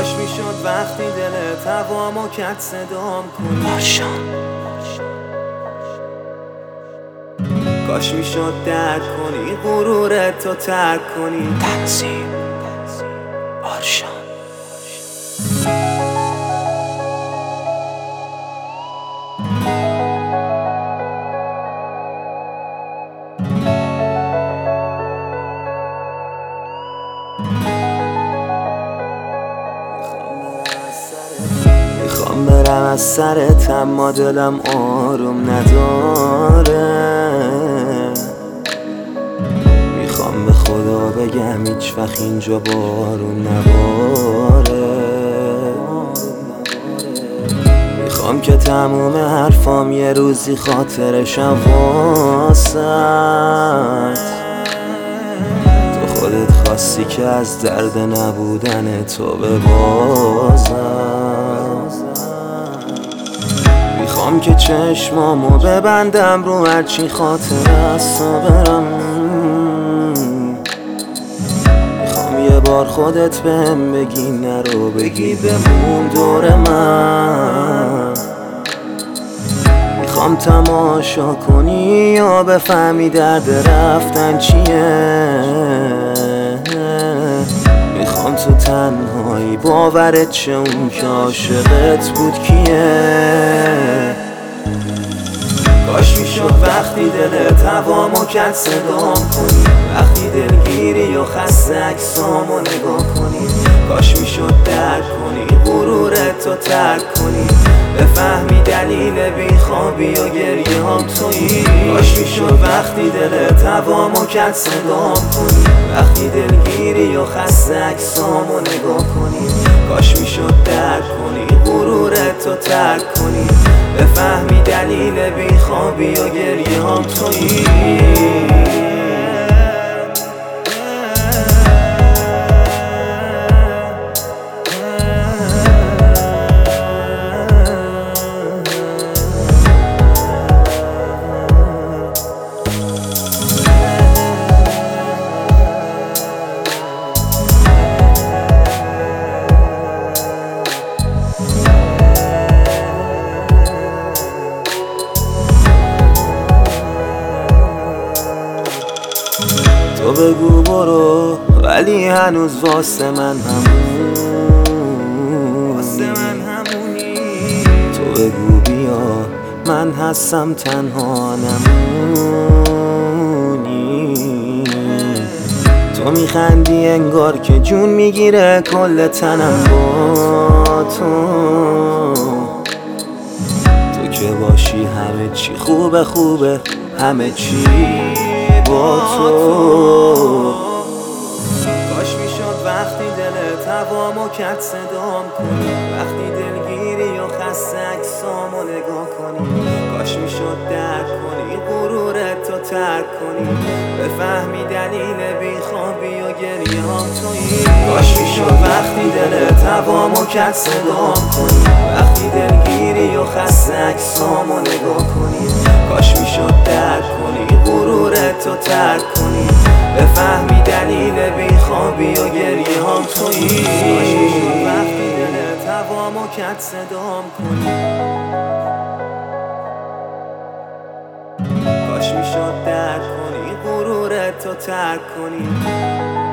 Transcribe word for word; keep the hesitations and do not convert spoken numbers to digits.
کاش میشد وقتی دلت هوامو کرد صدام کنی بارشان. کاش میشد درک کنی غرورت رو ترک کنی. تنظیم بارشان. میخوام برم از سرت اما دلم آروم نداره. میخوام به خدا بگم هیچ وقت اینجا بارون نباره. میخوام که تموم حرفام یه روزی خاطرشم واسط. تو خودت خواستی که از درد نبودن تو ببازم. میخوام که چشمامو ببندم رو هرچی خاطر از تو برم. میخوام یه بار خودت بهم بگی نرو، بگی بمون دور من. میخوام تماشا کنی یا بفهمی درد رفتن چیه. میخوام تو تنهایی باورت شه اون که عاشقت بود کیه. کاش میشد وقتی دلت هوامو کرد صدام کنی، وقتی دلگیری و خسته عکسامو نگاه کنی. کاش میشد درک کنی غرورت رو ترک کنی، بفهمی دلیل بیخوابی و گریه هم تویی. کاش میشد وقتی دلت هوامو کرد صدام کنی، وقتی دلگیری و خسته عکسامو نگاه کنی. کاش میشد درک کنی غرورت رو ترک کنی، بفهمی دلیل بیخوابی و گریه هم تویی. تو بگو برو ولی هنوز واسه من همونی. تو بگو بیا من هستم تنها نمونی. تو میخندی انگار که جون میگیره کل تنم با تو. تو که باشی همه چی خوبه خوبه همه چی با تو. کاش میشد وقتی دلت هوامو کرد صدام کنی، وقتی دلگیری و خسته عکسامو نگاه کنی. کاش میشد درک کنی غرورت رو ترک کنی، بفهمی دلیل بیخوابی و گریه هم تویی. کاش میشد وقتی دلت هوامو کرد صدام کنی، وقتی دلگیری و خسته عکسامو نگاه کنی. کاش میشد درک کنی غرورت رو ترک کنی، بفهمی دلیل بیخوابی و گریه هم تویی. کاش میشد وقتی دلت هوامو کرد صدام کنی، کاش میشد درک کنی غرورت رو ترک کنی.